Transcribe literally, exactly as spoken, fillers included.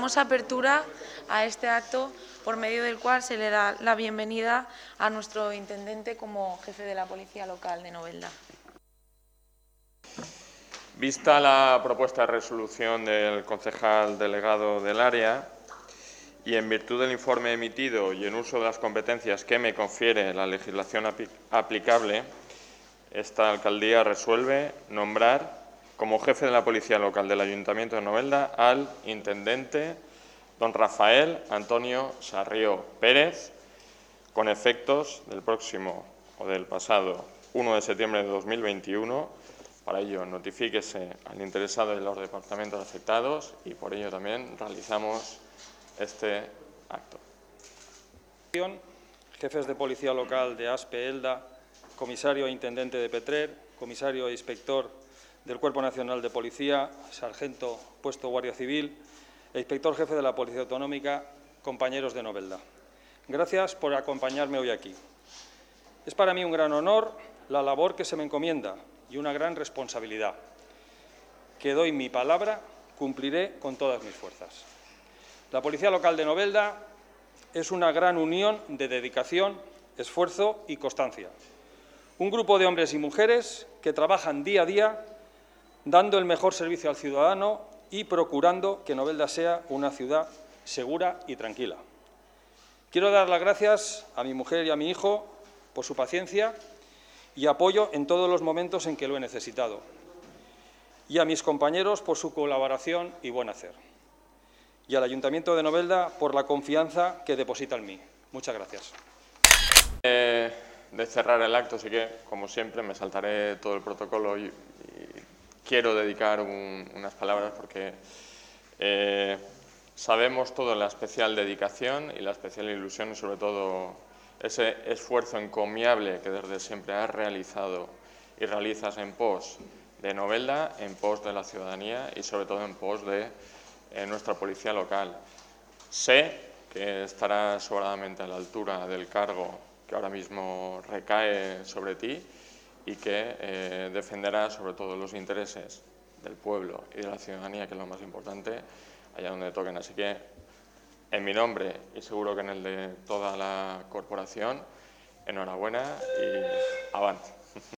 damos apertura a este acto por medio del cual se le da la bienvenida a nuestro intendente como jefe de la Policía Local de Novelda. Vista la propuesta de resolución del concejal delegado del área y en virtud del informe emitido y en uso de las competencias que me confiere la legislación aplicable, esta alcaldía resuelve nombrar como jefe de la Policía Local del Ayuntamiento de Novelda al intendente don Rafael Antonio Sarrió Pérez, con efectos del próximo o del pasado uno de septiembre de dos mil veintiuno. Para ello, notifíquese al interesado de los departamentos afectados y por ello también realizamos este acto. Jefes de Policía Local de Aspe, Elda, comisario e intendente de Petrer, comisario e inspector del Cuerpo Nacional de Policía, sargento puesto Guardia Civil e inspector jefe de la Policía Autonómica, compañeros de Novelda. Gracias por acompañarme hoy aquí. Es para mí un gran honor la labor que se me encomienda y una gran responsabilidad, que doy mi palabra, cumpliré con todas mis fuerzas. La Policía Local de Novelda es una gran unión de dedicación, esfuerzo y constancia. Un grupo de hombres y mujeres que trabajan día a día dando el mejor servicio al ciudadano y procurando que Novelda sea una ciudad segura y tranquila. Quiero dar las gracias a mi mujer y a mi hijo por su paciencia y apoyo en todos los momentos en que lo he necesitado, y a mis compañeros por su colaboración y buen hacer, y al Ayuntamiento de Novelda por la confianza que deposita en mí. Muchas gracias. Eh, de cerrar el acto, así que, como siempre, me saltaré todo el protocolo y, y quiero dedicar un, unas palabras porque eh, sabemos toda la especial dedicación y la especial ilusión y, sobre todo, ese esfuerzo encomiable que desde siempre has realizado y realizas en pos de Novelda, en pos de la ciudadanía y sobre todo en pos de eh, nuestra policía local. Sé que estarás sobradamente a la altura del cargo que ahora mismo recae sobre ti y que eh, defenderás sobre todo los intereses del pueblo y de la ciudadanía, que es lo más importante, allá donde toquen. Así que, en mi nombre y seguro que en el de toda la corporación, enhorabuena y avante.